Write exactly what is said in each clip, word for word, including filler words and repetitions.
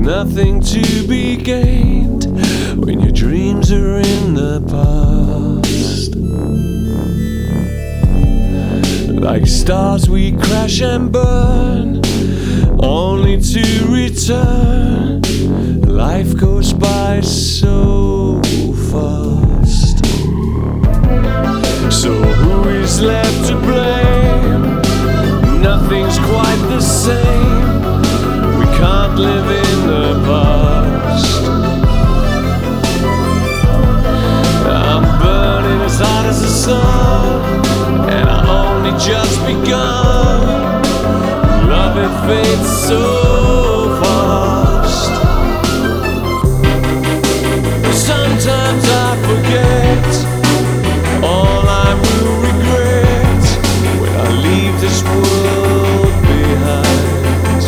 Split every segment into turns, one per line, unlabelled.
nothing to be gained when your dreams are in the past. Like stars we crash and burn, only to return. Life goes by so fast. So who is left to blame? Nothing's quite the same. We can't live in the past. I'm burning as hot as the sun, and I only just begun. Love it fades so fast. Sometimes I forget all I will regret when I leave this world behind.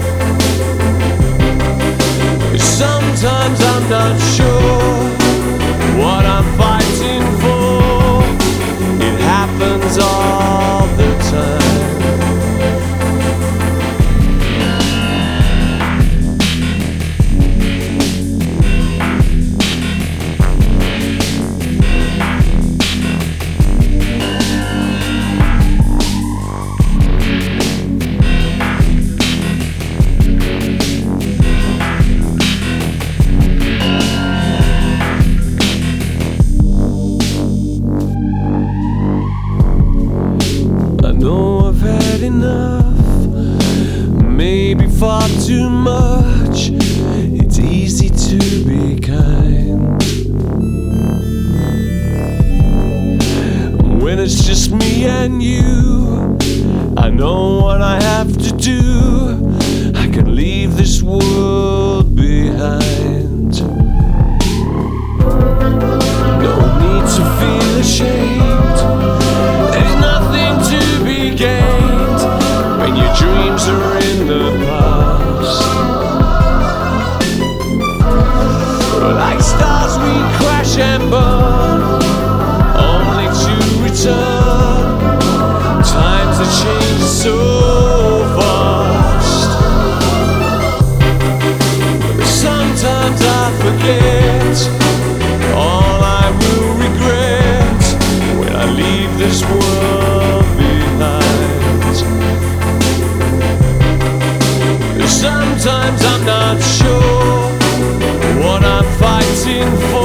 Sometimes I'm not sure what I'm fighting for. It happens all the time. Enough, maybe far too much. It's easy to be kind when it's just me and you. I know what I have to do. I can leave this world behind. No need to feel ashamed. There's nothing to be gained when your dreams are in the past. Like stars we crash and burn, only to return. Times are changing so fast. Sometimes I forget all I will regret when I leave this world behind. Sometimes I'm not sure what I'm fighting for.